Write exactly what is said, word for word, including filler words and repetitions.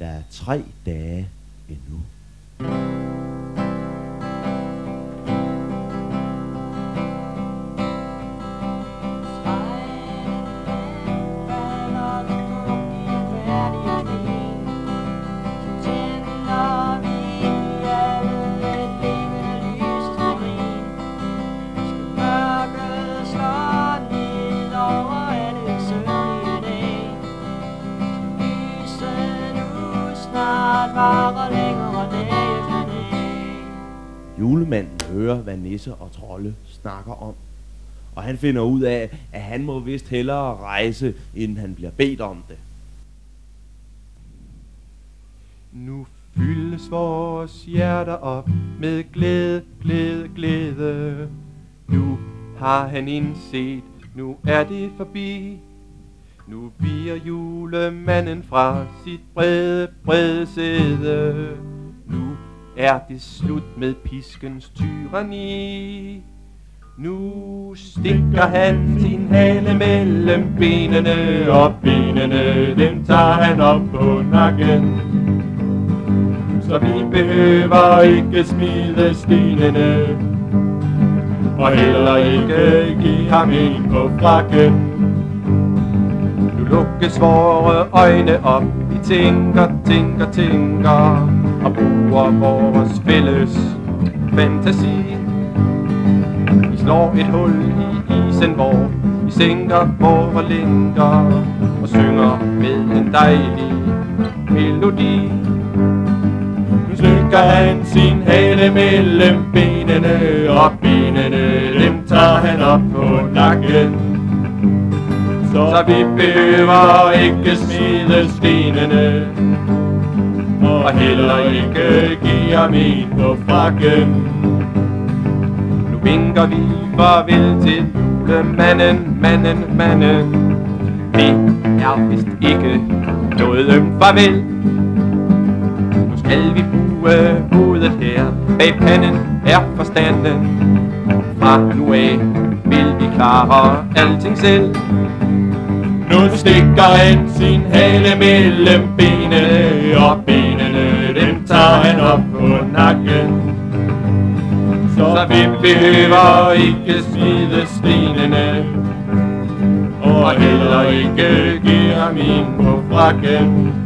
der er tre dage endnu. Julemanden hører, hvad nisser og trolde snakker om, og han finder ud af, at han må vist hellere rejse, inden han bliver bedt om det. Nu fyldes vores hjerter op med glæde, glæde, glæde. Nu har han indset, nu er det forbi. Nu viger julemanden fra sit brede, brede sæde. Nu er det slut med piskens tyranni. Nu stikker han sin hale mellem benene, og benene, dem tager han op på nakken. Så vi behøver ikke smide stenene, og heller ikke give ham en på frakken. Nu lukkes vore øjne op, vi tænker, tænker, tænker, og bruger vores fælles fantasi. Vi slår et hul i isen, hvor vi sænker vore lænker, og synger med en dejlig melodi. Nu stikker han sin hale mellem benene, og benene, dem tager han op på nakken. Så vi behøver ikke smide stenene, og heller ikke give ham en på frakken. Nu vinker vi farvel til julemanden, manden, manden. Det er vist ikke noget ømt farvel. Nu skal vi bruge hovedet her, bag panden er forstanden. Fra nu af vil vi klare alting selv. Nu stikker han sin hale mellem benene, og benene, dem tager han op på nakken. Så vi behøver ikke smide stenene, og heller ikke give ham en på frakken.